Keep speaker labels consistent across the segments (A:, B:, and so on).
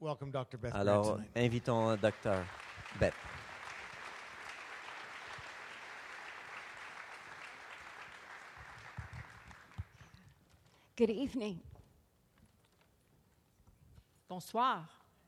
A: welcome Dr. Beth
B: Alors,
A: Grant tonight.
B: invitons Dr. Beth.
C: Good evening.
D: Bonsoir.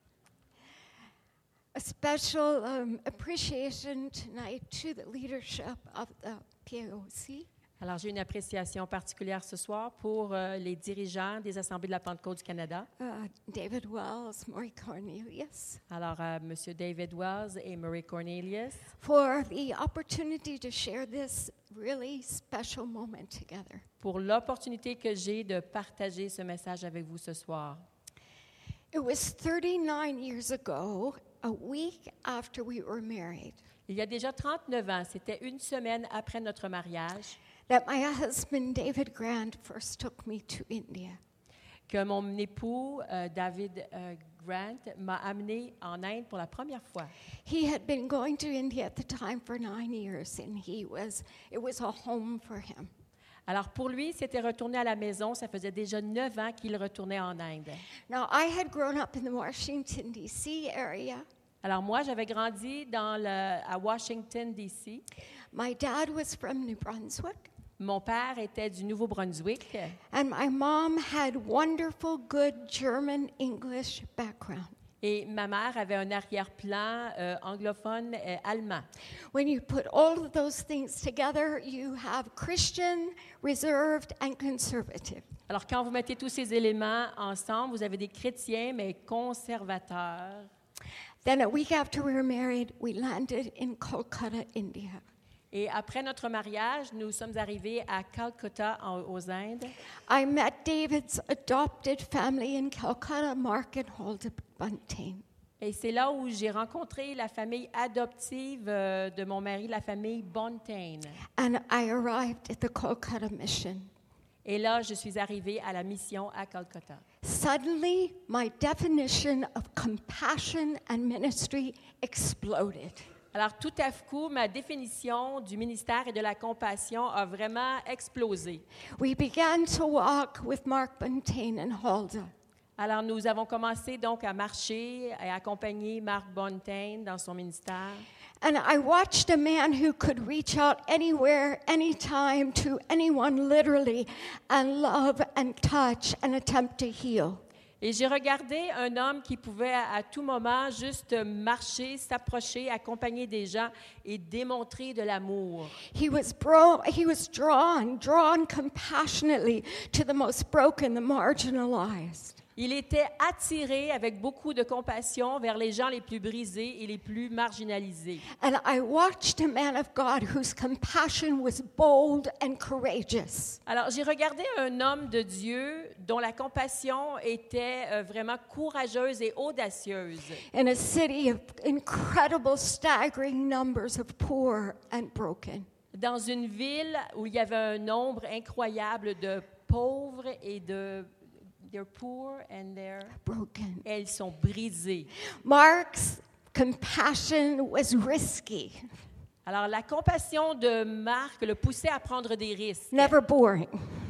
C: A special appreciation tonight to the leadership of the PAOC.
D: Alors, j'ai une appréciation particulière ce soir pour les dirigeants des Assemblées de la Pentecôte du Canada.
C: David Wells, Maury Cornelius,
D: Alors, M. David Wells et Murray Cornelius,
C: for the opportunity to share this really special moment together.
D: pour l'opportunité que j'ai de partager ce message avec vous ce soir.
C: It was 39 years ago, a week after we were married,
D: Il y a déjà 39 ans, c'était une semaine après notre mariage,
C: that my husband, David Grant, first took me to India.
D: que mon époux, David Grant, m'a amené en Inde pour la première fois.
C: He had been going to India at the time for 9 years, and it was a home for him.
D: Alors, pour lui, c'était retourné à la maison. Ça faisait déjà 9 ans qu'il retournait en Inde.
C: Now, I had grown up in the Washington, D.C. area.
D: Alors, moi, j'avais grandi à Washington, D.C.
C: My dad was from New Brunswick,
D: Mon père était du Nouveau-Brunswick
C: and my mom had wonderful, good German English background.
D: et ma mère avait un arrière-plan anglophone allemand.
C: When you put all of those things together, you have Christian, reserved, and conservative.
D: Alors, quand vous mettez tous ces éléments ensemble, vous avez des chrétiens, mais conservateurs.
C: Then a week after we were married, we landed in Kolkata, India.
D: Et après notre mariage, nous sommes arrivés à Calcutta, aux Indes.
C: I met David's adopted family in Calcutta, Mark and Hulda Buntain.
D: Et c'est là où j'ai rencontré la famille adoptive de mon mari, la famille Bontain.
C: And I arrived at the Kolkata mission.
D: Et là, je suis arrivée à la mission à Calcutta.
C: Suddenly, my definition of compassion and ministry exploded.
D: Alors, tout à coup, ma définition du ministère et de la compassion a vraiment explosé.
C: We began to walk with Mark Buntain and Hulda.
D: Alors, nous avons commencé donc à marcher et accompagner Marc Bontain dans son ministère.
C: And I watched a man who could reach out anywhere, anytime, to anyone literally, and love and touch and attempt to heal.
D: Et j'ai regardé un homme qui pouvait à tout moment juste marcher, s'approcher, accompagner des gens et démontrer de l'amour.
C: He was drawn compassionately to the most broken, the marginalized.
D: Il était attiré avec beaucoup de compassion vers les gens les plus brisés et les plus marginalisés.
C: And I watched a man of God whose compassion was bold and courageous.
D: Alors, j'ai regardé un homme de Dieu dont la compassion était vraiment courageuse et audacieuse.
C: In a city of incredible, staggering numbers of poor and broken.
D: Dans une ville où il y avait un nombre incroyable de pauvres et they're poor and they're
C: Broken.
D: elles sont brisées.
C: Mark's compassion was risky,
D: Alors, la compassion de Marc le poussait à prendre des risques.
C: never boring.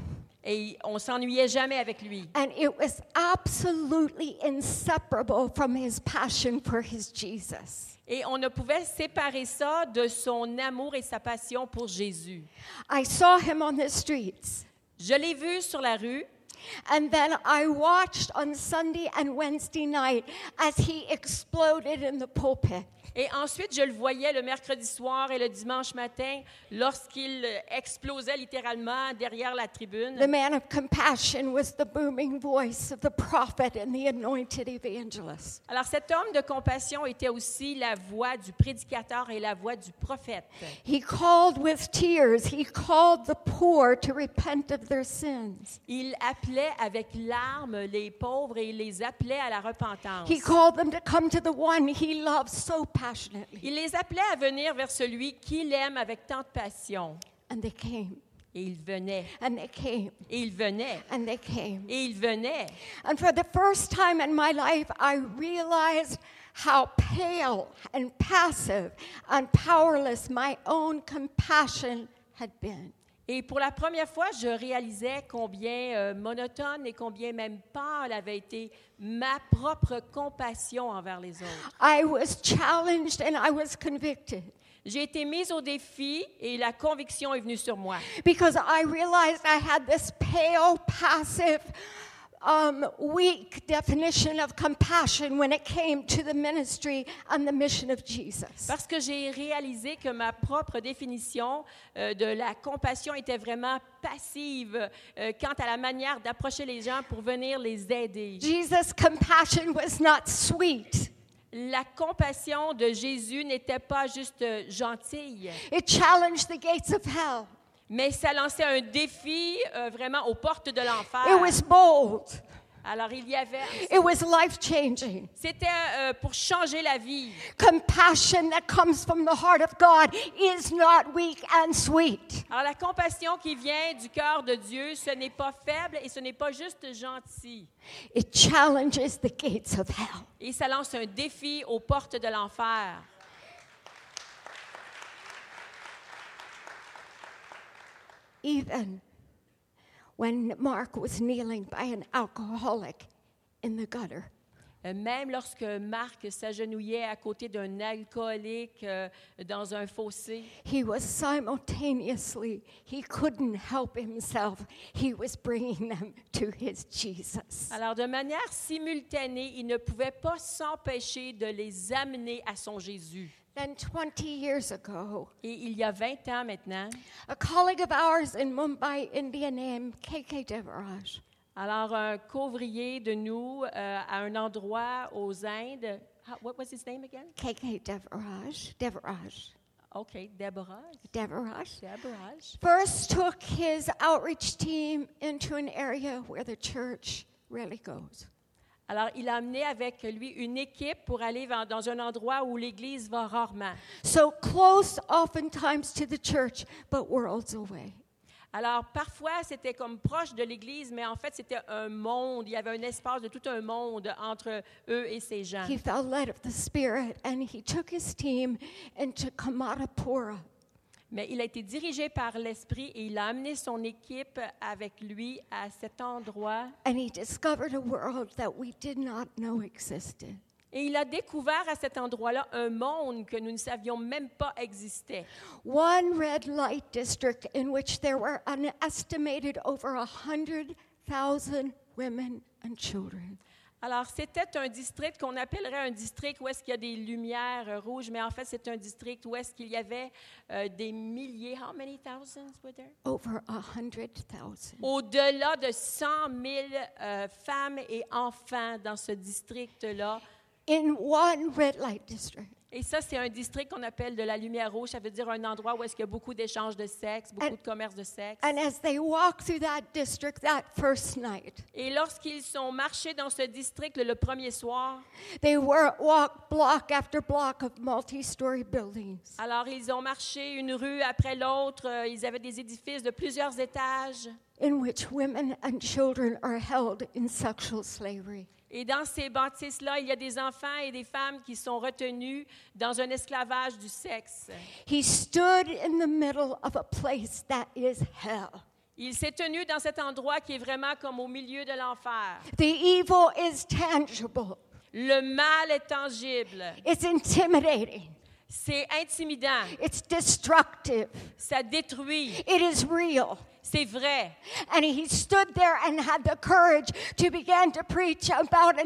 D: Et on s'ennuyait jamais avec lui.
C: And it was absolutely inseparable from his passion for his Jesus.
D: Et on ne pouvait séparer ça de son amour et sa passion pour Jésus.
C: I saw him on the streets.
D: Je l'ai vu sur la rue.
C: And then I watched on Sunday and Wednesday night as he exploded in the pulpit.
D: Et ensuite, je le voyais le mercredi soir et le dimanche matin lorsqu'il explosait littéralement derrière la tribune.
C: The man of compassion was the booming voice of the prophet and the anointed evangelist.
D: Alors, cet homme de compassion était aussi la voix du prédicateur et la voix du prophète.
C: He called with tears. He called the poor to repent of their sins.
D: Il appelait avec larmes les pauvres et il les appelait à la repentance.
C: He called them to come to the one he loves so passionately.
D: Il les appelait à venir vers celui qu'il aime avec tant de passion.
C: And they came,
D: Et ils venaient.
C: and they came,
D: Et ils venaient.
C: and they came.
D: Et ils venaient.
C: And for the first time in my life, I realized how pale and passive and powerless my own compassion had been.
D: Et pour la première fois, je réalisais combien monotone et combien même pâle avait été ma propre compassion envers les autres.
C: I was challenged and I was convicted
D: J'ai été mise au défi et la conviction est venue sur moi.
C: because I realized I had this pale, passive, weak definition of compassion when it came to the ministry and the mission of Jesus.
D: Parce que j'ai réalisé que ma propre définition de la compassion était vraiment passive quant à la manière d'approcher les gens pour venir les aider.
C: Jesus' compassion was not sweet.
D: La compassion de Jésus n'était pas juste gentille,
C: It challenged the gates of hell.
D: mais ça lançait un défi vraiment aux portes de l'enfer.
C: It was bold.
D: Alors il y avait,
C: It was life-changing.
D: c'était pour changer la vie.
C: Compassion that comes from the heart of God is not weak and sweet.
D: Alors la compassion qui vient du cœur de Dieu, ce n'est pas faible et ce n'est pas juste gentil.
C: It challenges the gates of hell.
D: Et ça lance un défi aux portes de l'enfer.
C: Even when Mark was kneeling by an alcoholic in the gutter,
D: Même lorsque Marc s'agenouillait à côté d'un alcoolique dans un fossé,
C: he was simultaneously, he couldn't help himself. He was bringing them to his Jesus.
D: alors de manière simultanée, il ne pouvait pas s'empêcher de les amener à son Jésus.
C: Then 20 years ago,
D: Et il y a 20 ans maintenant,
C: a colleague of ours in Mumbai, India, named K.K. Devaraj,
D: alors un couvrier de nous à un endroit aux Indes, what was his name again?
C: K.K. Devaraj,
D: OK, Deborah.
C: first took his outreach team into an area where the church rarely goes.
D: Alors, il a amené avec lui une équipe pour aller dans un endroit où l'Église va rarement.
C: So close oftentimes to the church, but worlds away.
D: Alors, parfois, c'était comme proche de l'Église, mais en fait, c'était un monde. Il y avait un espace de tout un monde entre eux et ces gens.
C: He felt led of the Spirit, and he took his team into Kamatapura.
D: Mais il a été dirigé par l'Esprit et il a amené son équipe avec lui à cet endroit.
C: And he discovered a world that we did not know existed.
D: Et il a découvert à cet endroit-là un monde que nous ne savions même pas existait.
C: One red light district in which there were an estimated over 100,000 women and children.
D: Alors, c'était un district qu'on appellerait un district où est-ce qu'il y a des lumières rouges, mais en fait, c'est un district où est-ce qu'il y avait des milliers. How many thousands were there?
C: Over 100,000.
D: Au-delà de 100 000 femmes et enfants dans ce district-là.
C: In one red light district.
D: Et ça, c'est un district qu'on appelle de la lumière rouge. Ça veut dire un endroit où est-ce qu'il y a beaucoup d'échanges de sexe, beaucoup de commerce de sexe.
C: And as they walked through that district that first night,
D: Et lorsqu'ils sont marchés dans ce district le premier soir,
C: they walked block after block of multi-story buildings.
D: alors ils ont marché une rue après l'autre. Ils avaient des édifices de plusieurs étages.
C: In which women and children are held in sexual slavery.
D: Et dans ces bâtisses-là, il y a des enfants et des femmes qui sont retenus dans un esclavage du sexe.
C: He stood in the middle of a place that is hell.
D: Il s'est tenu dans cet endroit qui est vraiment comme au milieu de l'enfer.
C: The evil is tangible.
D: Le mal est tangible.
C: It's intimidating.
D: C'est intimidant.
C: It's destructive.
D: Ça détruit.
C: It is real.
D: C'est vrai.
C: And he stood there and had the courage to begin to preach about a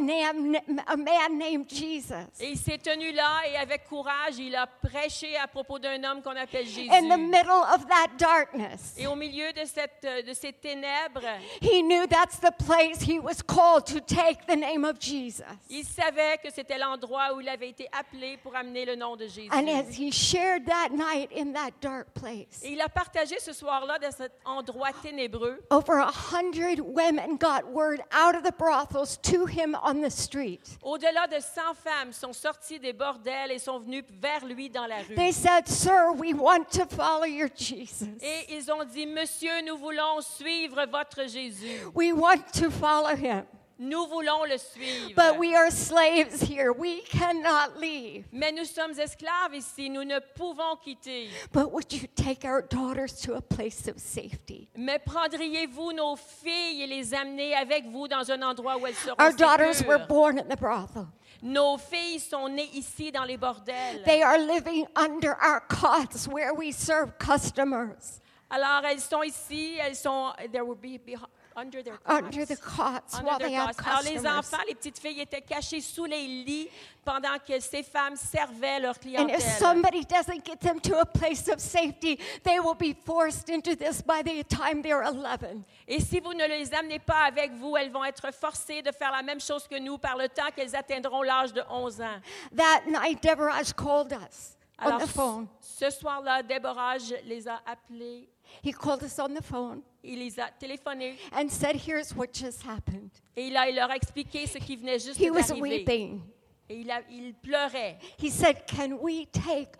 C: man named Jesus.
D: Et il s'est tenu là et avec courage, il a prêché à propos d'un homme qu'on appelle Jésus.
C: In the middle of that darkness,
D: Et au milieu de ces ténèbres,
C: he knew that's the place he was called to take the name of Jesus.
D: il savait que c'était l'endroit où il avait été appelé pour amener le nom de Jésus.
C: And as he shared that night in that dark place,
D: Et il a partagé ce soir-là dans cet endroit ténébreux.
C: over 100 women got word out of the brothels to him on the street.
D: Au-delà de 100 femmes sont sorties des bordels et sont venues vers lui dans la rue.
C: They said, "Sir, we want to follow your Jesus.
D: Et ils ont dit, Monsieur, nous voulons suivre votre Jésus.
C: We want to follow him."
D: Nous voulons le suivre.
C: But we are slaves here. We cannot leave.
D: Mais nous sommes esclaves ici. Nous ne pouvons quitter.
C: But would you take our daughters to a place of safety?
D: Mais prendriez-vous nos filles et les amener avec vous dans un endroit où elles seront
C: Our daughters
D: sécures?
C: were born in the brothel.
D: Nos filles sont nées ici dans les bordels.
C: They are living under our cots where we serve customers.
D: Alors, elles sont ici, there will be under their cots.
C: Under the cots
D: Under
C: while
D: their
C: they have
D: cots. Alors, les
C: customers.
D: enfants, les petites filles étaient cachées sous les lits pendant que ces femmes servaient leur
C: And
D: clientèle.
C: if somebody doesn't get them to a place of safety, they will be forced into this by the time they're 11.
D: Et si vous ne les amenez pas avec vous, elles vont être forcées de faire la même chose que nous par le temps qu'elles atteindront l'âge de 11 ans.
C: That night, Deborah has called us on
D: Alors,
C: the phone.
D: ce soir-là, Déborah les a appelés,
C: He called us on the phone
D: il les a téléphonés
C: and said, "Here's what just happened."
D: et il leur a expliqué ce qui venait juste
C: He was
D: d'arriver.
C: weeping.
D: Et il pleurait.
C: He said, "Can we take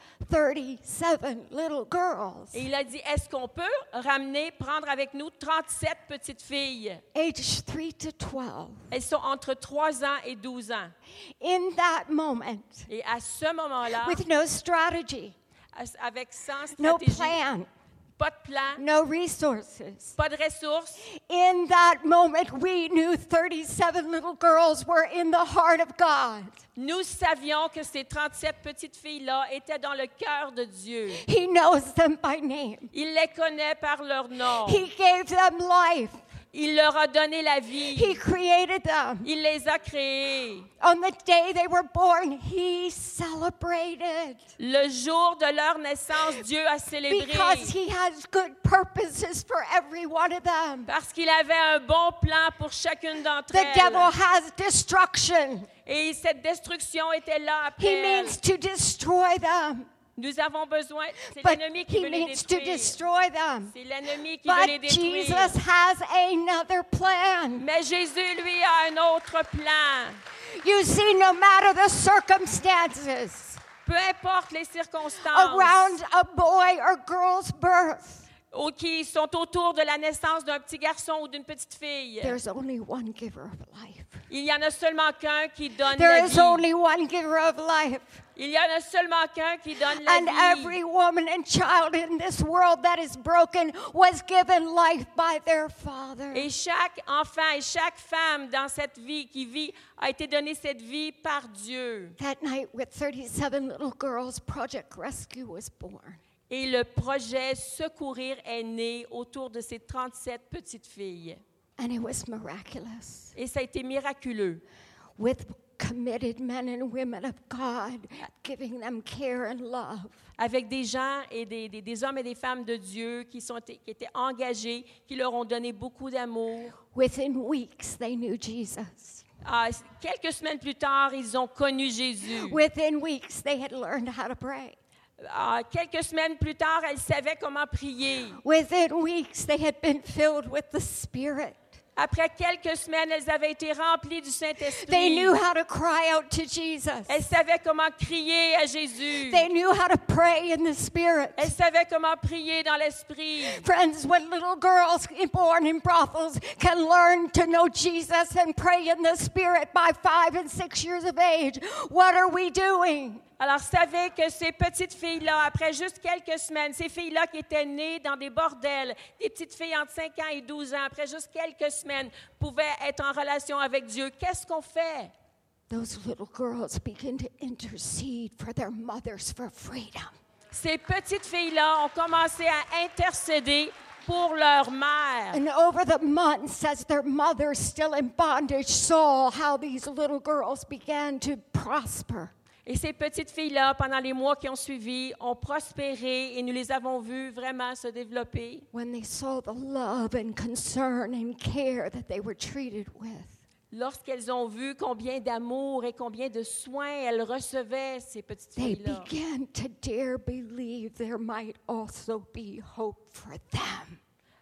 C: 37 little girls,
D: Et il a dit, est-ce qu'on peut prendre avec nous 37 petites filles?
C: age 3 to 12?"
D: Elles sont entre 3 ans et 12 ans.
C: In that moment,
D: Et à ce moment-là,
C: with no strategy,
D: avec sans
C: no
D: stratégie,
C: plan,
D: pas de plan,
C: no resources,
D: pas de ressources,
C: in that moment, we knew 37 little girls were in the heart of God.
D: nous savions que ces 37 petites filles-là étaient dans le cœur de Dieu.
C: He knows them by name.
D: Il les connaît par leur nom.
C: He gave them life.
D: Il leur a donné la vie.
C: He created them.
D: Il les a créés.
C: On the day they were born, He celebrated
D: Le jour de leur naissance, Dieu a célébré.
C: because He has good purposes for every one of them.
D: Parce qu'il avait un bon plan pour chacune d'entre
C: The devil
D: elles.
C: has destruction.
D: Et cette destruction était là après
C: He
D: elles.
C: means to destroy them,
D: Nous avons besoin, c'est
C: but
D: l'ennemi qui
C: He
D: veut les
C: means to
D: détruire.
C: destroy them.
D: C'est l'ennemi qui veut les
C: But
D: détruire.
C: Jesus has another plan.
D: Mais Jésus, lui, a un autre plan.
C: You see, no matter the circumstances
D: Peu importe les circonstances
C: around a boy or girl's birth,
D: ou qui sont autour de la naissance d'un petit garçon ou d'une petite fille,
C: there's only one giver of life.
D: il y en a seulement qu'un qui donne
C: There
D: la
C: is
D: vie.
C: only one giver of life.
D: Il y en a seulement qu'un qui donne la
C: And
D: vie.
C: every woman and child in this world that is broken was given life by their father.
D: Et chaque enfant et chaque femme dans cette vie qui vit a été donné cette vie par Dieu.
C: That night, with 37 little girls, Project Rescue was born.
D: Et le projet Secourir est né autour de ces 37 petites filles.
C: And it was miraculous.
D: Et ça a été miraculeux.
C: With committed men and women of God giving them care and love.
D: Avec des gens et des hommes et des femmes de Dieu qui étaient engagés, qui leur ont donné beaucoup d'amour.
C: Within weeks, they knew Jesus.
D: Quelques semaines plus tard, ils ont connu Jésus.
C: Within weeks, they had learned how to pray.
D: Quelques semaines plus tard, elles savaient comment prier.
C: Within weeks, they had been filled with the Spirit.
D: Après quelques semaines, elles avaient été remplies du Saint-Esprit.
C: They knew how to cry out to Jesus.
D: Elles savaient comment crier à Jésus.
C: They knew how to pray in the Spirit.
D: Elles savaient comment prier dans l'Esprit.
C: Friends, when little girls born in brothels can learn to know Jesus and pray in the Spirit by 5 and 6 years of age, what are we doing?
D: Alors, savez que ces petites filles-là, après juste quelques semaines, ces filles-là qui étaient nées dans des bordels, des petites filles entre 5 ans et 12 ans, après juste quelques semaines, pouvaient être en relation avec Dieu. Qu'est-ce qu'on fait?
C: Those little girls begin to intercede for their mothers for freedom.
D: Ces petites filles-là ont commencé à intercéder pour leur mère.
C: And over the months, as their mothers still in bondage saw how these little girls began to prosper.
D: Et ces petites filles-là, pendant les mois qui ont suivi, ont prospéré et nous les avons vues vraiment se développer.
C: When they saw the love and concern and care that they were treated with.
D: Lorsqu'elles ont vu combien d'amour et combien de soins elles recevaient, ces petites
C: They
D: filles-là,
C: began to dare believe there might also be hope for them.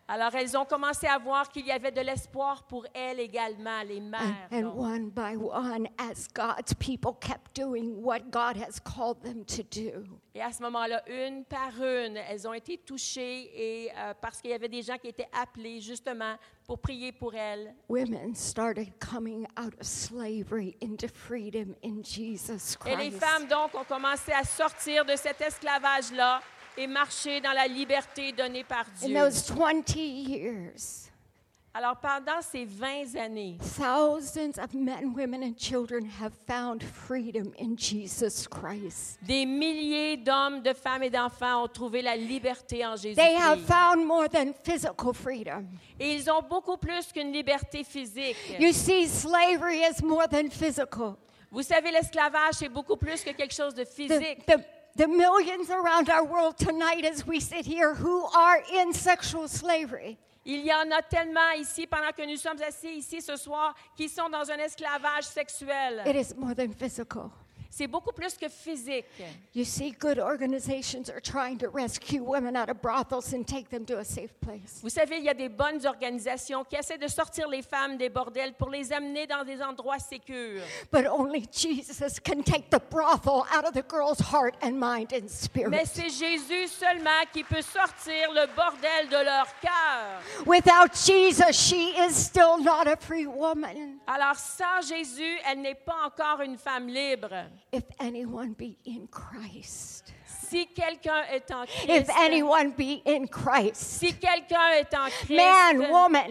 D: Alors, elles ont commencé à voir qu'il y avait de l'espoir pour elles également, les mères.
C: And
D: donc.
C: one by one, as God's people kept doing what God has called them to do,
D: Et à ce moment-là, une par une, elles ont été touchées et parce qu'il y avait des gens qui étaient appelés justement pour prier pour elles.
C: women started coming out of slavery into freedom in Jesus
D: Et les
C: Christ.
D: femmes, donc, ont commencé à sortir de cet esclavage-là et marcher dans la liberté donnée par
C: In
D: Dieu.
C: those 20 years,
D: Alors, pendant ces 20 années,
C: thousands of men, women, and children have found freedom in Jesus Christ.
D: des milliers d'hommes, de femmes et d'enfants ont trouvé la liberté en
C: They have
D: Jésus-Christ.
C: found more than physical freedom.
D: Et ils ont beaucoup plus qu'une liberté physique.
C: You see, slavery is more than physical.
D: Vous savez, l'esclavage, c'est beaucoup plus que quelque chose de physique.
C: The millions around our world tonight as we sit here who are in sexual slavery.
D: Il y en a tellement ici, pendant que nous sommes assis ici ce soir, qui sont dans un esclavage sexuel.
C: It is more than physical.
D: C'est beaucoup plus que physique.
C: You see, good organizations are trying to rescue women out of brothels and take them to a safe place.
D: Vous savez, il y a des bonnes organisations qui essaient de sortir les femmes des bordels pour les amener dans des endroits sécurs.
C: But only Jesus can take the brothel out of the girl's heart and mind and spirit.
D: Mais c'est Jésus seulement qui peut sortir le bordel de leur cœur.
C: Without Jesus, she is still not a free woman.
D: Alors, sans Jésus, elle n'est pas encore une femme libre.
C: If anyone be in Christ,
D: Si quelqu'un est en
C: if
D: Christ,
C: anyone be in Christ,
D: si quelqu'un est en Christ,
C: man, woman,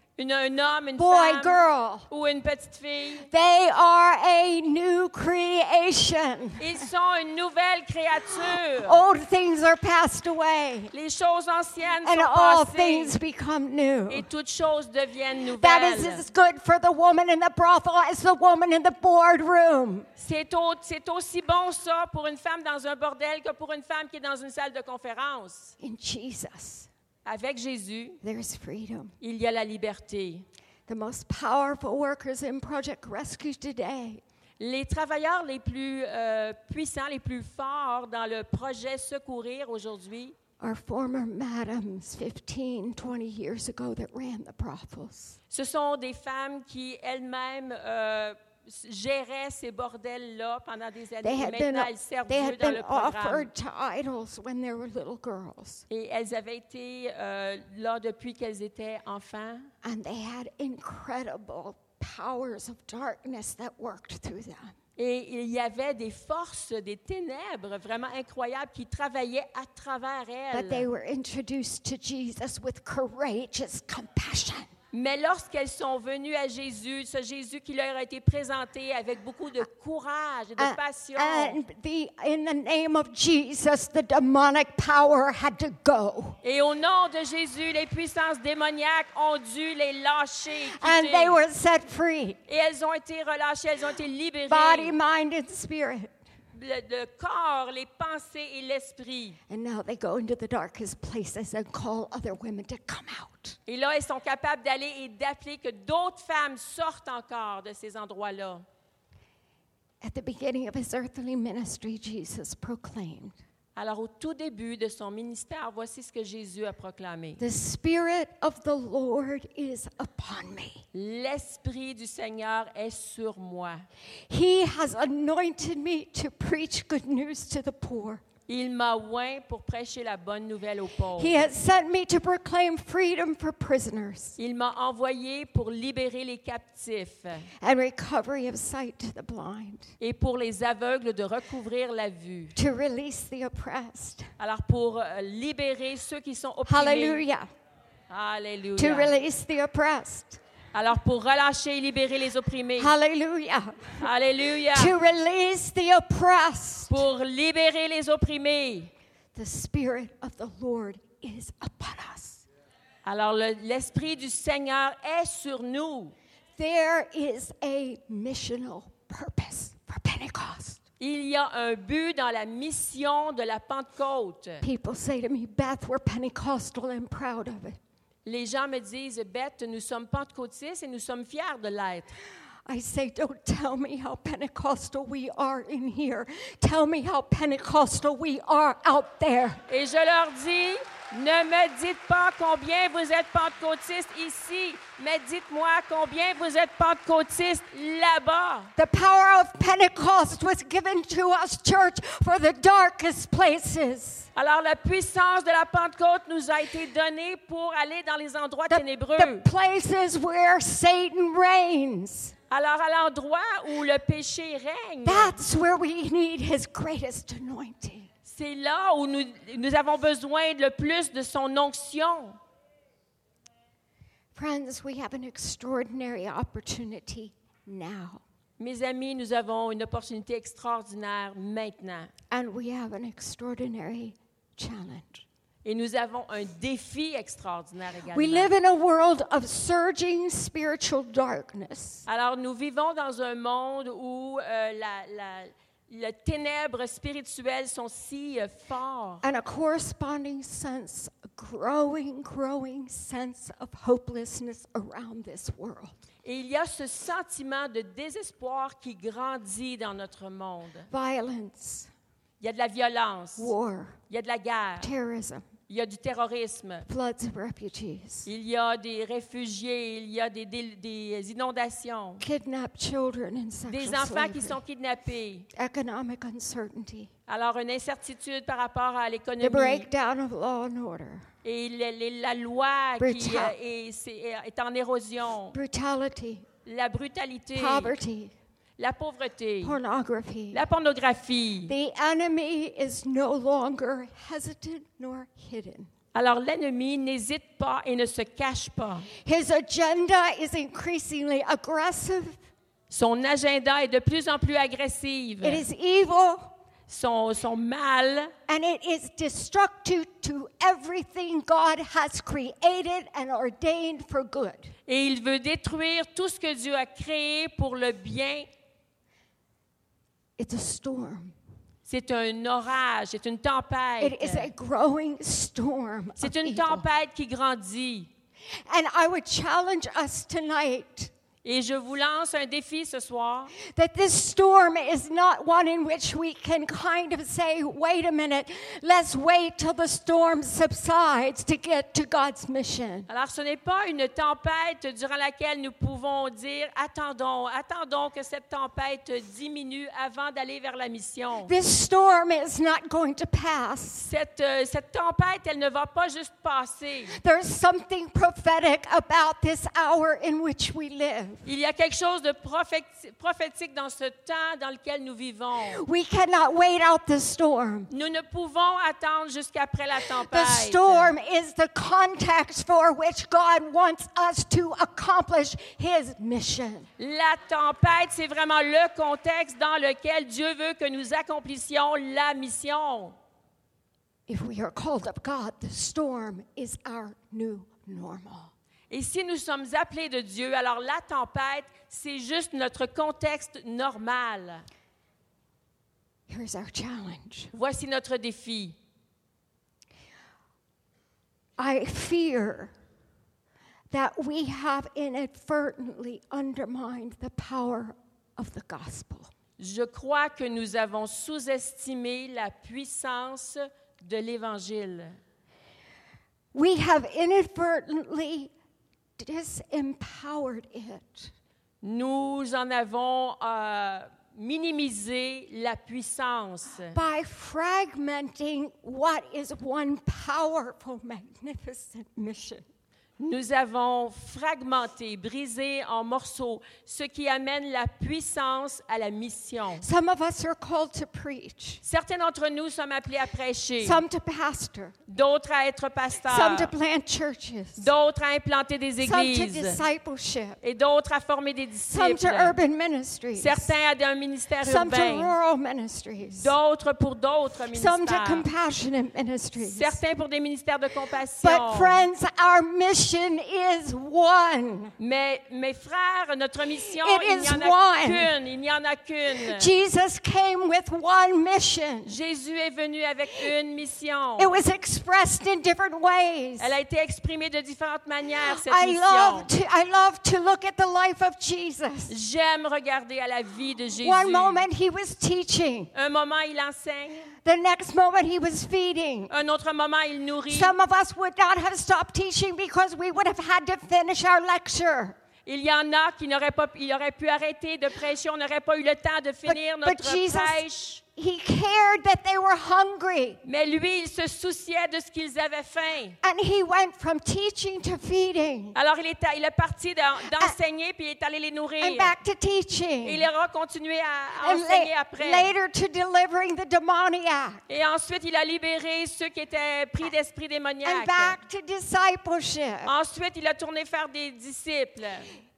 D: un homme, une
C: boy,
D: femme
C: girl,
D: ou une petite fille,
C: they are a new creation.
D: ils sont une nouvelle créature.
C: Old things are passed away,
D: Les choses anciennes
C: and
D: sont
C: all
D: passées
C: things become new.
D: et toutes choses deviennent
C: That is
D: nouvelles.
C: as good for the woman in the brothel as the woman in the boardroom.
D: C'est aussi bon ça pour une femme dans un bordel que pour une femme qui est dans une salle de conférence.
C: In Jesus,
D: Avec Jésus,
C: there's freedom.
D: il y a la liberté.
C: The most powerful workers in Project Rescue today
D: Les travailleurs les plus puissants, les plus forts dans le projet Secourir aujourd'hui,
C: are former madams 15, 20 years ago that ran the brothels.
D: ce sont des femmes qui elles-mêmes géraient ces bordels-là pendant des
C: They
D: années.
C: had
D: Maintenant,
C: been,
D: elles servent
C: they
D: Dieu
C: had
D: dans
C: been
D: le programme.
C: offered to idols when they were little girls.
D: Et elles avaient été là depuis qu'elles étaient enfants.
C: And they had incredible powers of darkness that worked through them.
D: Et il y avait des forces, des ténèbres vraiment incroyables qui travaillaient à travers
C: But they
D: elles.
C: were introduced to Jesus with courageous compassion.
D: Mais lorsqu'elles sont venues à Jésus, ce Jésus qui leur a été présenté avec beaucoup de courage et de passion,
C: And in the name of Jesus, the demonic power had to go.
D: et au nom de Jésus, les puissances démoniaques ont dû les lâcher,
C: And
D: quitter.
C: they were set free.
D: Et elles ont été relâchées, elles ont été libérées.
C: Body, mind, and spirit.
D: Le corps, les pensées et l'esprit.
C: And now they go into the darkest places and call other women to come out.
D: Et là, elles sont capables d'aller et d'appeler que d'autres femmes sortent encore de ces endroits-là.
C: At the beginning of his earthly ministry, Jesus proclaimed,
D: Alors, au tout début de son ministère, voici ce que Jésus a proclamé.
C: "The Spirit of the Lord is upon me.
D: L'Esprit du Seigneur est sur moi.
C: He has anointed me to preach good news to the poor.
D: Il m'a oint pour prêcher la bonne nouvelle aux pauvres.
C: He has sent me to proclaim freedom for prisoners
D: Il m'a envoyé pour libérer les captifs
C: and recovery of sight to the blind,
D: et pour les aveugles de recouvrir la vue.
C: to release the oppressed."
D: Alors, pour libérer ceux qui sont opprimés.
C: Hallelujah. To
D: Alléluia.
C: release the oppressed.
D: Alors, pour relâcher et libérer les opprimés.
C: Hallelujah.
D: Alléluia.
C: To release the oppressed.
D: Pour libérer les opprimés.
C: The Spirit of the Lord is upon us.
D: Alors, l'Esprit du Seigneur est sur nous.
C: There is a missional purpose for Pentecost.
D: Il y a un but dans la mission de la Pentecôte.
C: People say to me, "Beth, we're Pentecostal and proud of it."
D: Les gens me disent, Beth, nous sommes pentecôtistes et nous sommes fiers de l'être.
C: I say, "Don't tell me how Pentecostal we are in here. Tell me how Pentecostal we are out there."
D: Et je leur dis, Ne me dites pas combien vous êtes pentecôtistes ici, mais dites-moi combien vous êtes pentecôtistes là-bas.
C: The power of Pentecost was given to us, church, for the darkest places.
D: Alors, la puissance de la Pentecôte nous a été donnée pour aller dans les endroits ténébreux.
C: The places where Satan reigns.
D: Alors, à l'endroit où le péché règne,
C: That's where we need his greatest anointing.
D: c'est là où nous avons besoin le plus de son onction.
C: Friends, we have an extraordinary opportunity now.
D: Mes amis, nous avons une opportunité extraordinaire maintenant.
C: And we have an extraordinary challenge.
D: Et nous avons un défi extraordinaire également.
C: We live in a world of surging spiritual darkness.
D: Alors, nous vivons dans un monde où les ténèbres spirituelles sont si fortes.
C: And a corresponding sense, a growing sense of hopelessness around this world.
D: Et il y a ce sentiment de désespoir qui grandit dans notre monde.
C: Violence,
D: Il y a de la violence,
C: war,
D: il y a de la guerre,
C: terrorism,
D: il y a du terrorisme,
C: floods of refugees,
D: il y a des réfugiés, il y a des inondations,
C: kidnapped children in sexual
D: des enfants qui
C: slavery,
D: sont kidnappés.
C: economic uncertainty,
D: Alors, une incertitude par rapport à
C: the
D: l'économie
C: breakdown of law and order,
D: et la loi qui
C: Brutal.
D: est en érosion,
C: brutality,
D: la brutalité,
C: poverty,
D: la pauvreté,
C: pornography.
D: la pornographie.
C: The enemy is no longer hesitant nor hidden.
D: Alors, l'ennemi n'hésite pas et ne se cache pas.
C: His agenda is increasingly aggressive.
D: Son agenda est de plus en plus agressif.
C: It is evil,
D: Son mal,
C: and it is destructive to everything God has created and ordained for good.
D: et il veut détruire tout ce que Dieu a créé pour le bien.
C: It's a storm.
D: C'est un orage, c'est une tempête.
C: It is a growing storm.
D: C'est
C: of
D: une
C: evil.
D: tempête qui grandit.
C: And I would challenge us tonight
D: Et je vous lance un défi ce soir.
C: that this storm is not one in which we can kind of say, wait a minute, let's wait till the storm subsides to get to God's mission.
D: Alors, ce n'est pas une tempête durant laquelle nous pouvons dire attendons que cette tempête diminue avant d'aller vers la mission.
C: This storm is not going to pass.
D: Cette tempête, elle ne va pas juste passer.
C: There's something prophetic about this hour in which we live.
D: Il y a quelque chose de prophétique dans ce temps dans lequel nous vivons.
C: We cannot wait out the storm.
D: Nous ne pouvons attendre jusqu'après la
C: The
D: tempête.
C: storm is the context for which God wants us to accomplish His mission.
D: La tempête, c'est vraiment le contexte dans lequel Dieu veut que nous accomplissions la mission.
C: If we are called of God, the storm is our new normal.
D: Et si nous sommes appelés de Dieu, alors la tempête, c'est juste notre contexte normal.
C: Here's our challenge.
D: Voici notre défi.
C: I fear that we have inadvertently undermined the power of the gospel.
D: Je crois que nous avons sous-estimé la puissance de l'Évangile.
C: We have inadvertently disempowered it.
D: Nous en avons minimisé la puissance
C: By fragmenting what is one powerful, magnificent mission.
D: Nous avons fragmenté, brisé en morceaux, ce qui amène la puissance à la mission.
C: Some of us are called to preach,
D: Certains d'entre nous sommes appelés à prêcher,
C: some to pastor,
D: d'autres à être
C: some
D: pasteurs,
C: to plant churches,
D: d'autres à implanter des
C: some to
D: églises
C: discipleship,
D: et d'autres à former des
C: some to
D: disciples.
C: urban ministries,
D: Certains à un ministère
C: some to
D: urbain,
C: rural ministries,
D: d'autres pour d'autres
C: some to
D: ministères,
C: compassionate ministries.
D: certains pour des ministères de compassion.
C: But friends, our mission mission is one.
D: Mais mes frères, notre mission,
C: It
D: il
C: is
D: n'y en a
C: one.
D: qu'une. Il n'y en a qu'une.
C: Jesus came with one mission.
D: Jésus est venu avec une mission.
C: It was expressed in different ways.
D: Elle a été exprimée de différentes manières, cette
C: I
D: mission.
C: love to look at the life of Jesus.
D: J'aime regarder à la vie de Jésus.
C: One moment he was teaching.
D: Un moment, il enseigne.
C: The next moment he was feeding.
D: Un autre moment, il nourrit.
C: Some of us would not have stopped teaching because we would have had to finish our lecture.
D: Il y en a qui n'auraient pas, il aurait pu arrêter de prêcher. On n'aurait pas eu le temps de finir
C: But
D: notre
C: Jesus-
D: prêche.
C: He cared that they were hungry.
D: Mais lui, il se souciait de ce qu'ils avaient faim.
C: And he went from teaching to feeding
D: Alors, il est parti d'enseigner, puis il est allé les nourrir.
C: and back to
D: Et
C: teaching.
D: il aura continué à
C: And
D: enseigner après.
C: later to delivering the demoniac.
D: Et ensuite, il a libéré ceux qui étaient pris d'esprit
C: And
D: démoniaque.
C: back to discipleship.
D: Ensuite, il a tourné faire des disciples.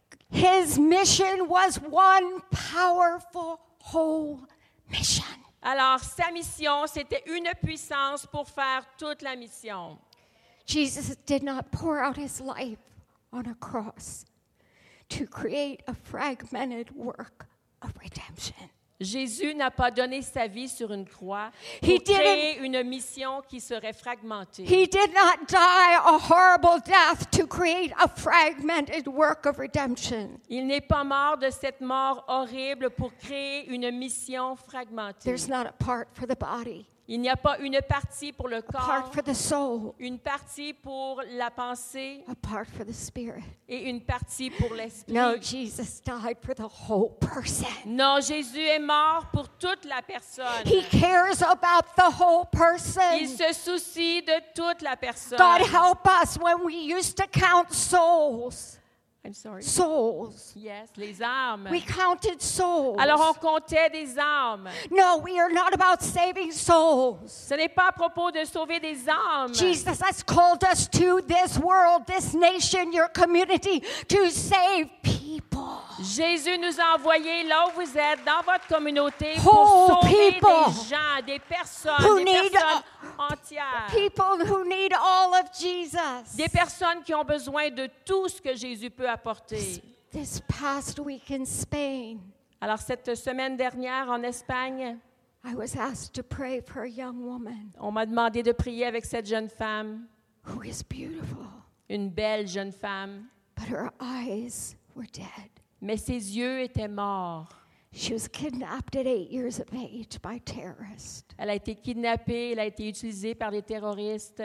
C: His mission was one powerful whole mission.
D: Alors, sa mission, c'était une puissance pour faire toute la mission.
C: Jesus did not pour out his life on a cross to create a fragmented work of redemption.
D: Jésus n'a pas donné sa vie sur une croix
C: He
D: pour créer une mission qui serait fragmentée.
C: He did not die a horrible death to create a fragmented work of redemption.
D: Il n'est pas mort de cette mort horrible pour créer une mission fragmentée.
C: There's not a part for the body,
D: Il n'y a pas une partie pour le
C: a
D: corps,
C: part for the soul,
D: une partie pour la pensée
C: a part for the spirit.
D: et une partie pour l'esprit.
C: No, Jesus died for the whole person.
D: Non, Jésus est mort pour toute la personne.
C: He cares about the whole
D: Il
C: person.
D: se soucie de toute la personne.
C: God help us when we used to count souls.
D: I'm sorry.
C: Souls.
D: Yes, les âmes.
C: We counted souls.
D: Alors on comptait des âmes.
C: No, we are not about saving souls.
D: Ce n'est pas à propos de sauver des âmes.
C: Jesus has called us to this world, this nation, your community, to save people.
D: Jésus nous a envoyés là où vous êtes, dans votre communauté,
C: Whole
D: pour sauver
C: people
D: des gens, des
C: who
D: personnes,
C: need-
D: des personnes entières.
C: People who need all of Jesus.
D: Des personnes qui ont besoin de tout ce que Jésus peut apporter.
C: This past week in Spain,
D: Alors, cette semaine dernière, en Espagne,
C: I was asked to pray for a young woman
D: on m'a demandé de prier avec cette jeune femme,
C: who is beautiful,
D: une belle jeune femme,
C: but her eyes were dead.
D: mais ses yeux étaient morts.
C: She was kidnapped at 8 years of age by terrorists.
D: Elle a été kidnappée, elle a été utilisée par des terroristes.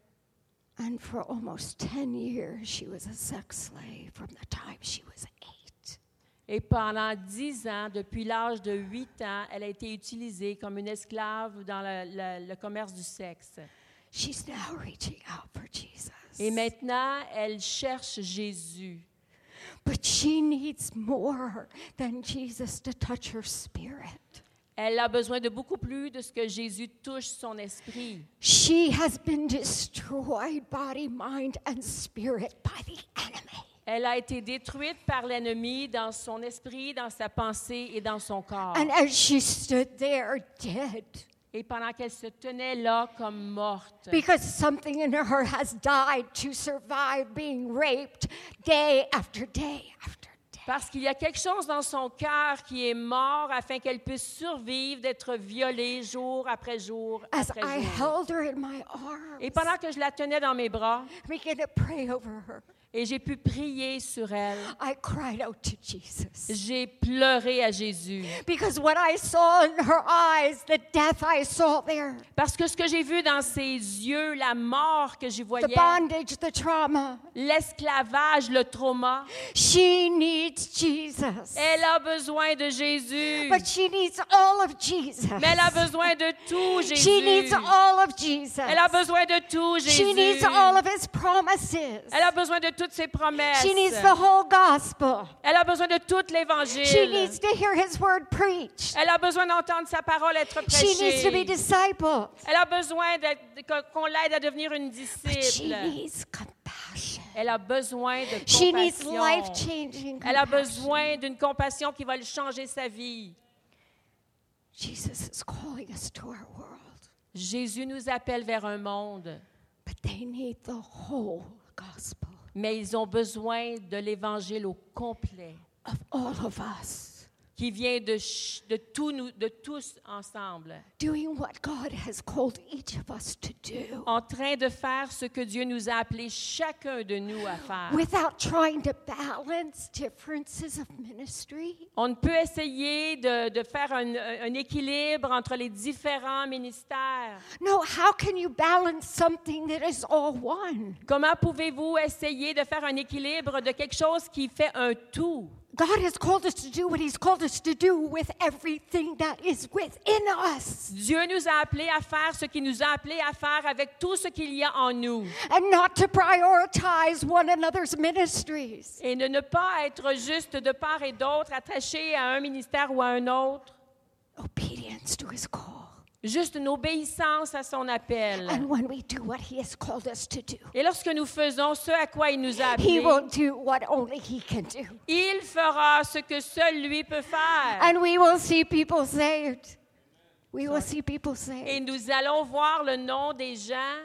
C: And for almost 10 years, she was a sex slave from the time she was 8.
D: Et pendant 10 ans, depuis l'âge de 8 ans, elle a été utilisée comme une esclave dans le commerce du sexe.
C: She's now reaching out for Jesus.
D: Et maintenant, elle cherche Jésus.
C: But she needs more than Jesus to touch her spirit.
D: Elle a besoin de beaucoup plus de ce que Jésus touche son esprit.
C: She has been destroyed, body, mind, and spirit, by the enemy.
D: Elle a été détruite par l'ennemi dans son esprit, dans sa pensée et dans son corps.
C: And as she stood there dead,
D: Et pendant qu'elle se tenait là comme morte,
C: because something in her has died to survive being raped day after day after day.
D: parce qu'il y a quelque chose dans son cœur qui est mort afin qu'elle puisse survivre, d'être violée jour après jour
C: As
D: après
C: I
D: jour.
C: held her in my arms,
D: Et pendant que je la tenais dans mes bras,
C: I began to pray over her.
D: et j'ai pu prier sur elle,
C: I cried out to Jesus.
D: j'ai pleuré à Jésus.
C: Because what I saw in her eyes, the death I saw there,
D: Parce que ce que j'ai vu dans ses yeux, la mort que j'y
C: the
D: voyais,
C: bondage, the trauma,
D: l'esclavage, le trauma,
C: she needs Jesus.
D: elle a besoin de Jésus.
C: But she needs all of Jesus.
D: Mais elle a besoin de tout,
C: She
D: Jésus.
C: needs all of Jesus.
D: Elle a besoin de tout,
C: She needs
D: Jésus.
C: all of his promises.
D: Elle a besoin de toutes ses promesses.
C: She needs the whole gospel.
D: Elle a besoin de tout
C: She
D: l'Évangile.
C: needs to hear his word preached.
D: Elle a besoin d'entendre sa parole être
C: She needs to be
D: prêchée.
C: discipled.
D: Elle a besoin qu'on l'aide à devenir une
C: But she
D: disciple.
C: needs compassion.
D: Elle a besoin de
C: She needs
D: compassion.
C: life-changing
D: Elle a
C: compassion.
D: besoin d'une compassion qui va lui changer sa vie.
C: Jesus is calling us to our world.
D: Jésus nous appelle vers un monde,
C: But they need the whole gospel.
D: Mais ils ont besoin de l'Évangile au complet,
C: of all of us,
D: qui vient de tous ensemble,
C: doing what God has called each of us to do,
D: en train de faire ce que Dieu nous a appelé chacun de nous à faire.
C: without trying to balance differences of ministry.
D: On ne peut essayer de faire un équilibre entre les différents ministères.
C: No, how can you balance something that is all one?
D: Comment pouvez-vous essayer de faire un équilibre de quelque chose qui fait un tout?
C: God has called us to do what He's called us to do with everything that is within us,
D: Dieu nous a appelés à faire ce qu'il nous a appelés à faire avec tout ce qu'il y a en nous.
C: and not to prioritize one another's ministries.
D: Et de ne pas être juste de part et d'autre attaché à un ministère ou à un autre.
C: Obedience to His call.
D: Juste une obéissance à son appel.
C: And when we do what He has called us to do,
D: Et lorsque nous faisons ce à quoi il nous a
C: He
D: appelés,
C: will do what only He can do.
D: il fera ce que seul lui peut faire.
C: And we will see people saved. We will see people
D: Et
C: saved.
D: nous allons voir le nom des gens.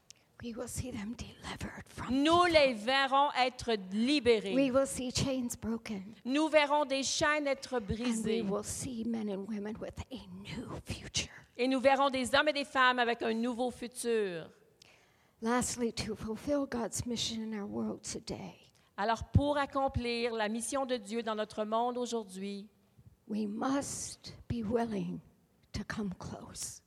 C: We will see them delivered from.
D: Nous les verrons être
C: We
D: libérés.
C: will see chains broken.
D: Nous verrons des chaînes être
C: And we
D: brisées.
C: will see men and women with a new future.
D: Et nous verrons des hommes et des femmes avec un nouveau futur.
C: Lastly, to fulfill God's mission in our world today,
D: Alors, pour accomplir la mission de Dieu dans notre monde aujourd'hui,
C: we must be willing to come close.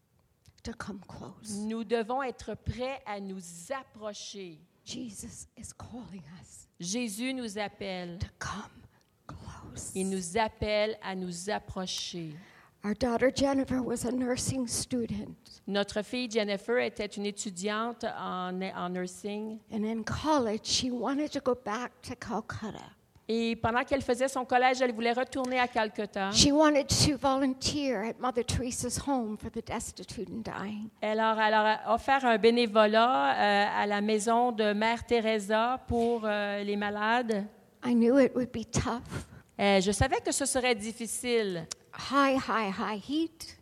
C: To come close.
D: nous devons être prêts à nous approcher.
C: Jesus is calling us
D: Jésus nous appelle.
C: to come close.
D: Il nous appelle à nous approcher.
C: Our daughter Jennifer was a nursing student,
D: Notre fille Jennifer était une étudiante en nursing.
C: and in college she wanted to go back to Calcutta.
D: Et pendant qu'elle faisait son collège, elle voulait retourner à Calcutta.
C: She wanted to volunteer at Mother Teresa's home for the destitute and dying.
D: Elle a offert un bénévolat à la maison de Mère Teresa pour les malades.
C: I knew it would be tough.
D: Je savais que ce serait difficile.
C: High heat.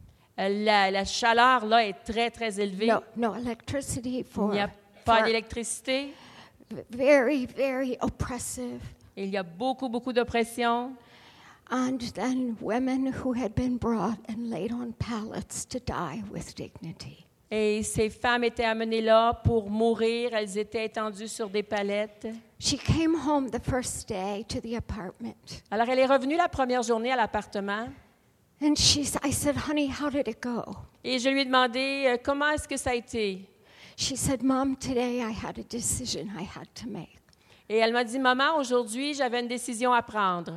D: La chaleur là est très, très élevée.
C: No electricity
D: Il n'y a pas d'électricité.
C: very oppressive.
D: Il y a beaucoup d'oppression.
C: And then women who had been brought and laid on pallets to die with dignity.
D: Et ces femmes étaient amenées là pour mourir. Elles étaient étendues sur des palettes.
C: She came home the first day to the apartment.
D: Alors, elle est revenue la première journée à l'appartement.
C: And I said, honey, how did it go?
D: Et je lui ai demandé, comment est-ce que ça a été?
C: She said, Mom, today I had a decision I had to make.
D: Et elle m'a dit, Maman, aujourd'hui, j'avais une décision à prendre.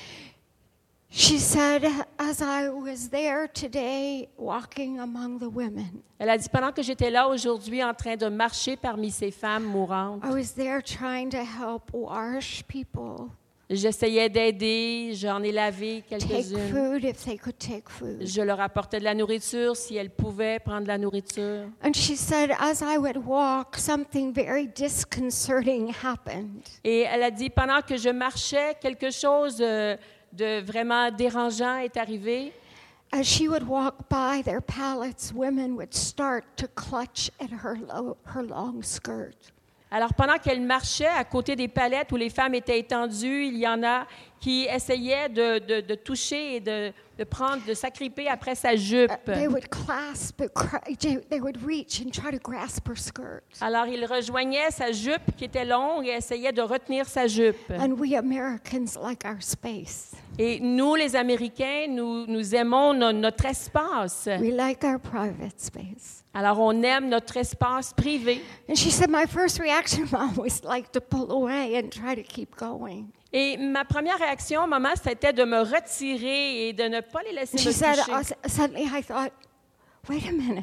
C: She said, as I was there today walking among the women,
D: Elle a dit, pendant que j'étais là aujourd'hui en train de marcher parmi ces femmes mourantes,
C: I was there trying to help wash people,
D: j'essayais d'aider, j'en ai lavé
C: take
D: quelques-unes.
C: food if they could take food.
D: Je leur apportais de la nourriture si elles pouvaient prendre de la nourriture.
C: And she said, as I would walk, something very disconcerting happened.
D: Et elle a dit, pendant que je marchais, quelque chose de vraiment dérangeant est arrivé.
C: As she would walk by their pallets, women would start to clutch at her long skirt.
D: Alors, pendant qu'elle marchait à côté des palettes où les femmes étaient étendues, il y en a qui essayaient de toucher et de s'agripper après sa jupe.
C: They would clasp, they would reach and try to grasp her skirt.
D: Alors, ils rejoignaient sa jupe qui était longue et essayaient de retenir sa jupe.
C: And we Americans like our space.
D: Et nous, les Américains, nous aimons notre espace.
C: We like our private space.
D: Alors, on aime notre espace privé.
C: And she said, my first reaction, Mom, was like to pull away and try to keep going.
D: Et ma première réaction, maman, c'était de me retirer et de ne pas les laisser
C: And
D: me
C: she said,
D: toucher.
C: suddenly I thought, wait a minute,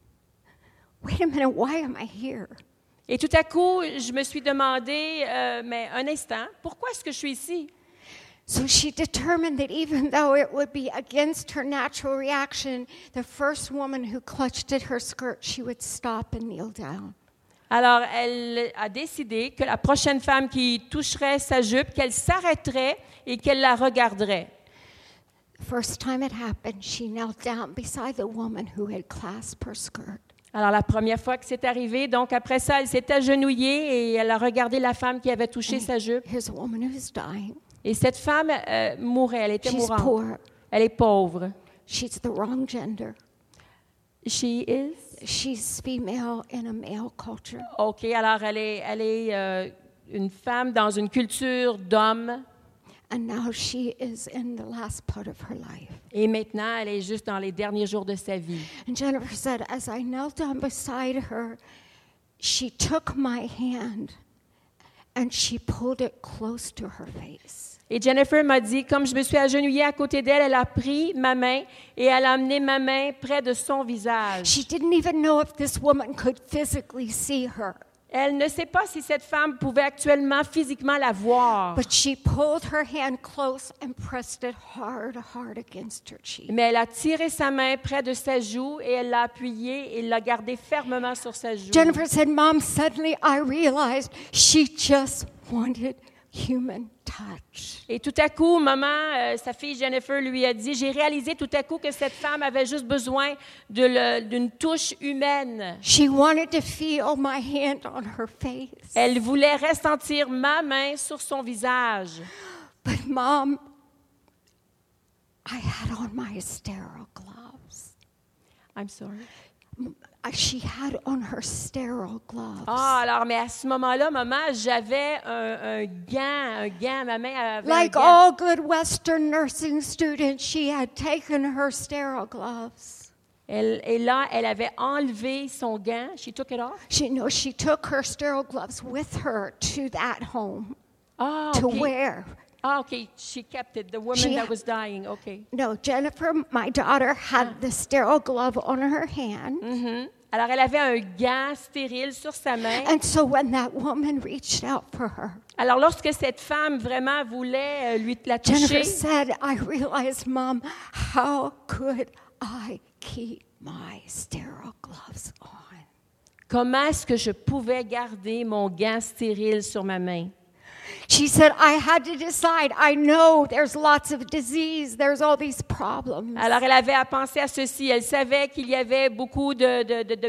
C: why am I here?
D: Et tout à coup, je me suis demandé, mais un instant, pourquoi est-ce que je suis ici?
C: So she determined that even though it would be against her natural reaction, the first woman who clutched at her skirt, she would stop and kneel down.
D: Alors, elle a décidé que la prochaine femme qui toucherait sa jupe, qu'elle s'arrêterait et qu'elle la regarderait.
C: The first time it happened, she knelt down beside the woman who had clasped her skirt.
D: Alors, la première fois que c'est arrivé, donc après ça, elle s'est agenouillée et elle a regardé la femme qui avait touché sa jupe.
C: Here's a woman who's dying.
D: Et cette femme mourait, elle était
C: She's
D: mourante.
C: poor.
D: Elle est pauvre.
C: She's the wrong gender.
D: She is?
C: She's female in a male culture.
D: OK, alors elle est une femme dans une culture d'homme.
C: And now she is in the last part of her life.
D: Et maintenant, elle est juste dans les derniers jours de sa vie.
C: And Jennifer said, as I knelt down beside her, she took my hand and she pulled it close to her face.
D: Et Jennifer m'a dit, comme je me suis agenouillée à côté d'elle, elle a pris ma main et elle a amené ma main près de son visage.
C: She didn't even know if this woman could physically see her.
D: Elle ne sait pas si cette femme pouvait actuellement physiquement la voir.
C: But she pulled her hand close and pressed it hard against her cheek.
D: Mais elle a tiré sa main près de sa joue et elle l'a appuyée et l'a gardée fermement sur sa joue.
C: Jennifer said, Mom, suddenly I realized she just wanted human touch.
D: Et tout à coup, maman, sa fille Jennifer lui a dit, j'ai réalisé tout à coup que cette femme avait juste besoin d'une touche humaine.
C: She wanted to feel my hand on her face.
D: Elle voulait ressentir ma main sur son visage.
C: But Mom, I had on my sterile gloves.
D: I'm sorry.
C: She had on her sterile gloves.
D: Ah, alors, mais à ce moment-là, maman, j'avais un gant, ma main avait
C: Like
D: un gant.
C: all good Western nursing students, she had taken her sterile gloves.
D: Et là, elle avait enlevé son gant. She took it off?
C: She took her sterile gloves with her to that home
D: Ah,
C: to
D: OK.
C: wear.
D: Ah, OK. She kept it. The woman
C: She-
D: that was dying. OK.
C: No, Jennifer, my daughter, had the sterile glove on her hand.
D: Mhm. Alors, elle avait un gant stérile sur sa main.
C: And so when that woman reached out for her,
D: Alors, lorsque cette femme vraiment voulait lui la
C: Jennifer
D: toucher,
C: said, I realized, Mom, how could I keep my sterile gloves on?
D: comment est-ce que je pouvais garder mon gant stérile sur ma main?
C: She said, I had to decide. I know there's lots of disease. There's all these problems.
D: Alors, elle avait à penser à ceci. Elle savait qu'il y avait beaucoup de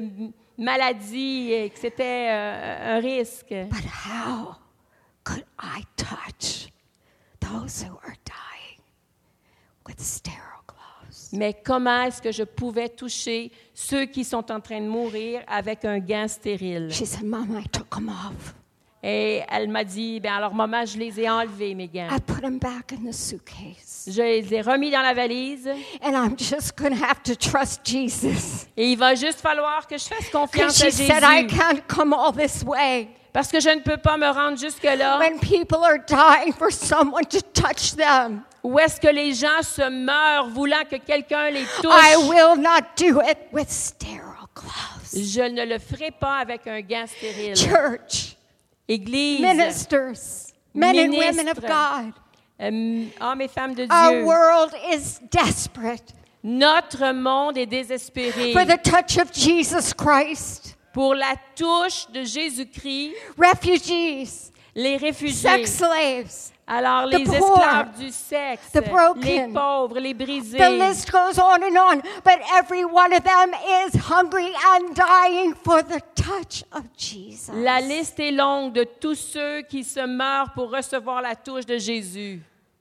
D: maladies et que c'était un risque.
C: But how could I touch those who are dying with sterile gloves?
D: Mais comment est-ce que je pouvais toucher ceux qui sont en train de mourir avec un gant stérile?
C: She said, Mom, I took them off.
D: Et elle m'a dit, bien alors maman, je les ai enlevés, mes gants.
C: I put them back in the suitcase.
D: Je les ai remis dans la valise
C: And I'm just going to have to trust Jesus.
D: et il va juste falloir que je fasse
C: Because
D: confiance à
C: she said, I
D: Jésus.
C: can't come all this way
D: Parce que je ne peux pas me rendre jusque-là
C: when people are dying for someone to touch them.
D: où est-ce que les gens se meurent voulant que quelqu'un les
C: I
D: touche.
C: will not do it with sterile gloves.
D: Je ne le ferai pas avec un gant stérile.
C: Church,
D: Église,
C: ministers, men and women of
D: Ministres.
C: God,
D: hommes et femmes de
C: our
D: Dieu,
C: world is desperate
D: notre monde est désespéré
C: for the touch of Jesus Christ.
D: pour la touche de Jésus-Christ,
C: Refugees,
D: les réfugiés.
C: sex slaves,
D: Alors,
C: the
D: les
C: poor,
D: esclaves du sexe,
C: the broken.
D: les pauvres, les brisés.
C: the list goes on, but every one of them is hungry and dying for the touch of Jesus.
D: La liste est longue de tous ceux qui se meurent pour recevoir la touche de Jésus.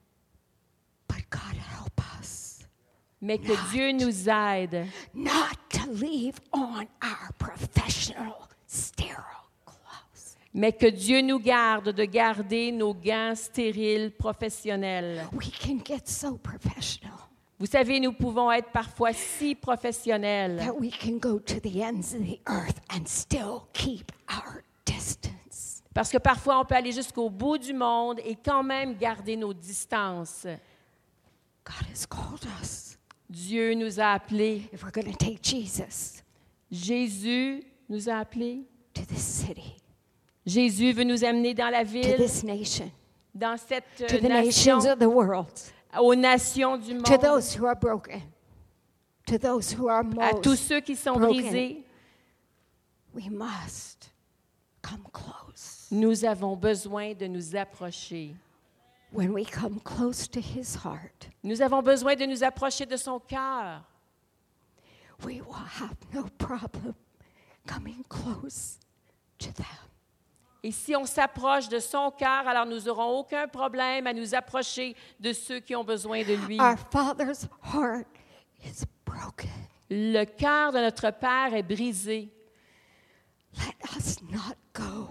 C: But God help us
D: Mais que Dieu nous aide
C: not to leave on our professional sterile gloves.
D: mais que Dieu nous garde de garder nos gants stériles professionnels.
C: We can get so professional
D: Vous savez, nous pouvons être parfois si professionnels
C: that we can go to the ends of the earth and still keep our distance.
D: parce que parfois on peut aller jusqu'au bout du monde et quand même garder nos distances.
C: God has called us.
D: Dieu nous a appelés.
C: If we're going to take Jesus
D: Jésus nous a appelés.
C: to this city,
D: Jésus veut nous amener dans la
C: to
D: ville,
C: this nation,
D: dans cette
C: to the
D: nation,
C: nations of the world,
D: aux nations du
C: to
D: monde,
C: those who are broken, to those who are
D: à tous
C: most.
D: ceux qui sont
C: broken.
D: brisés.
C: We must come close.
D: Nous avons besoin de nous approcher.
C: When we come close to his heart,
D: Nous avons besoin de nous approcher de son cœur.
C: we will have no problem coming close to them.
D: Et si on s'approche de son cœur, alors nous n'aurons aucun problème à nous approcher de ceux qui ont besoin de lui.
C: Our Father's heart is broken.
D: Le cœur de notre Père est brisé.
C: Let us not go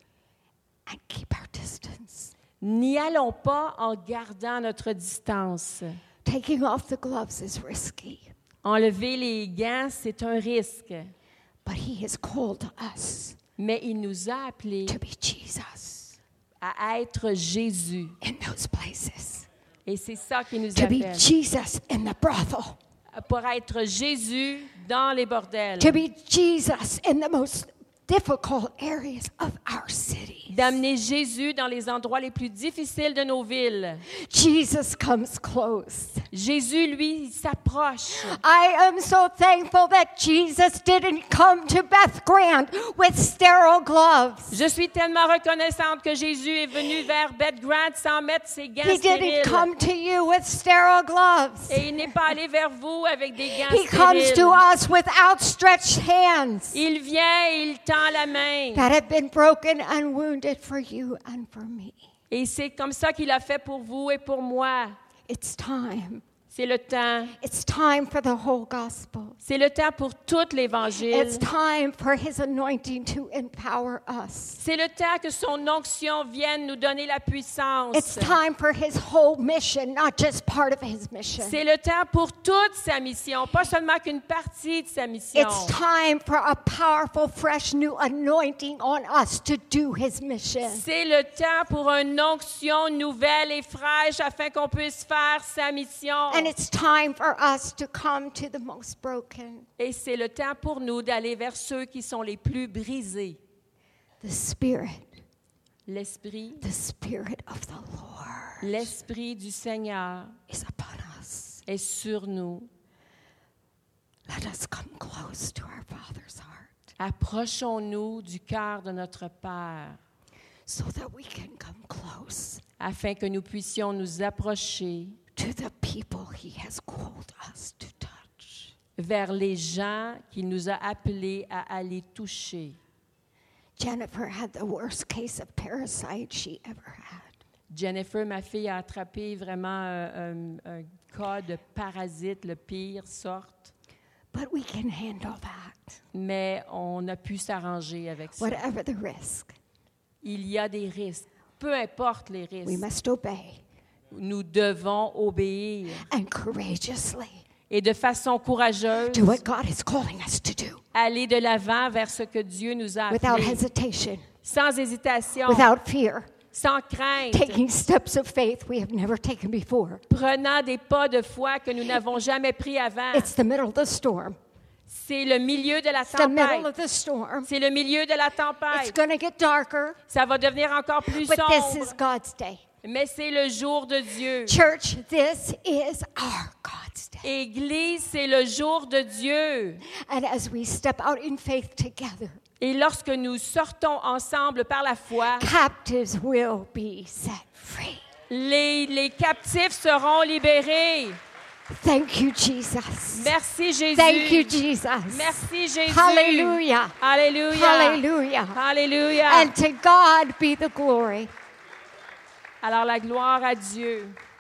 C: and keep our distance.
D: N'y allons pas en gardant notre distance.
C: Taking off the gloves is risky,
D: Enlever les gants, c'est un risque.
C: but He has called us
D: Mais il nous a appelés
C: to be Jesus
D: à être Jésus.
C: in those places,
D: Et c'est ça qui nous
C: to be
D: appelle.
C: Jesus in the brothel,
D: Pour être Jésus dans les bordels.
C: to be Jesus in the most difficult areas of our city.
D: D'amener Jésus dans les endroits les plus difficiles de nos villes.
C: Jesus comes close.
D: Jésus, lui, il s'approche.
C: I am so thankful that Jesus didn't come to Beth Grant with sterile gloves.
D: Je suis tellement reconnaissante que Jésus est venu vers Beth Grant sans mettre ses gants
C: He didn't
D: stériles.
C: come to you with sterile gloves.
D: Et il n'est pas allé vers vous avec des gants
C: He comes to
D: stériles.
C: us with outstretched hands
D: Il vient et il tend la main.
C: that have been broken and wounded for you and for me.
D: Et c'est comme ça qu'il a fait pour vous et pour moi.
C: It's time.
D: C'est le temps.
C: It's time for the whole gospel.
D: C'est le temps pour tout l'Évangile.
C: It's time for His anointing to empower us.
D: C'est le temps que son onction vienne nous donner la puissance.
C: It's time for His whole mission, not just part of His mission.
D: C'est le temps pour toute sa mission, pas seulement qu'une partie de sa mission.
C: It's time for a powerful, fresh, new anointing on us to do His mission.
D: C'est le temps pour une onction nouvelle et fraîche afin qu'on puisse faire sa mission.
C: And it's time for us to come to the most broken.
D: Et c'est le temps pour nous d'aller vers ceux qui sont les plus brisés.
C: The Spirit
D: L'Esprit
C: of the Lord
D: L'Esprit du Seigneur
C: is upon us.
D: est sur nous.
C: Let us come close to our Father's heart
D: Approchons-nous du cœur de notre Père
C: so that we can come close
D: afin que nous puissions nous approcher
C: to the people He has called us to touch.
D: vers les gens qu'il nous a appelés à aller toucher.
C: Jennifer had the worst case of parasite she ever had.
D: Jennifer, ma fille, a attrapé vraiment un cas de parasite, le pire sorte,
C: But we can handle that,
D: mais on a pu s'arranger avec ça.
C: whatever the risk.
D: Il y a des risques, peu importe les
C: We
D: risques.
C: must obey
D: Nous devons obéir
C: and courageously
D: et de façon courageuse,
C: do what God is calling us to do,
D: aller de l'avant vers ce que Dieu nous a
C: without
D: appelés,
C: hesitation,
D: sans hésitation,
C: without fear,
D: sans crainte,
C: taking steps of faith we have never taken before.
D: prenant des pas de foi que nous n'avons jamais pris avant.
C: It's the middle of the storm.
D: C'est le milieu de la
C: It's the middle
D: tempête.
C: of the storm.
D: C'est le milieu de la
C: It's
D: tempête.
C: going to get darker,
D: Ça va devenir encore plus
C: but this is
D: sombre,
C: God's day.
D: mais c'est le jour de Dieu.
C: Church, this is our God's day.
D: Église, c'est le jour de Dieu.
C: And as we step out in faith together,
D: Et lorsque nous sortons ensemble par la foi,
C: captives will be set free.
D: les captifs seront libérés.
C: Thank you, Jesus.
D: Merci Jésus.
C: Thank you, Jesus.
D: Merci Jésus.
C: Hallelujah.
D: Alléluia.
C: Hallelujah.
D: Alléluia.
C: And to God be the glory.
D: Alors la gloire à Dieu.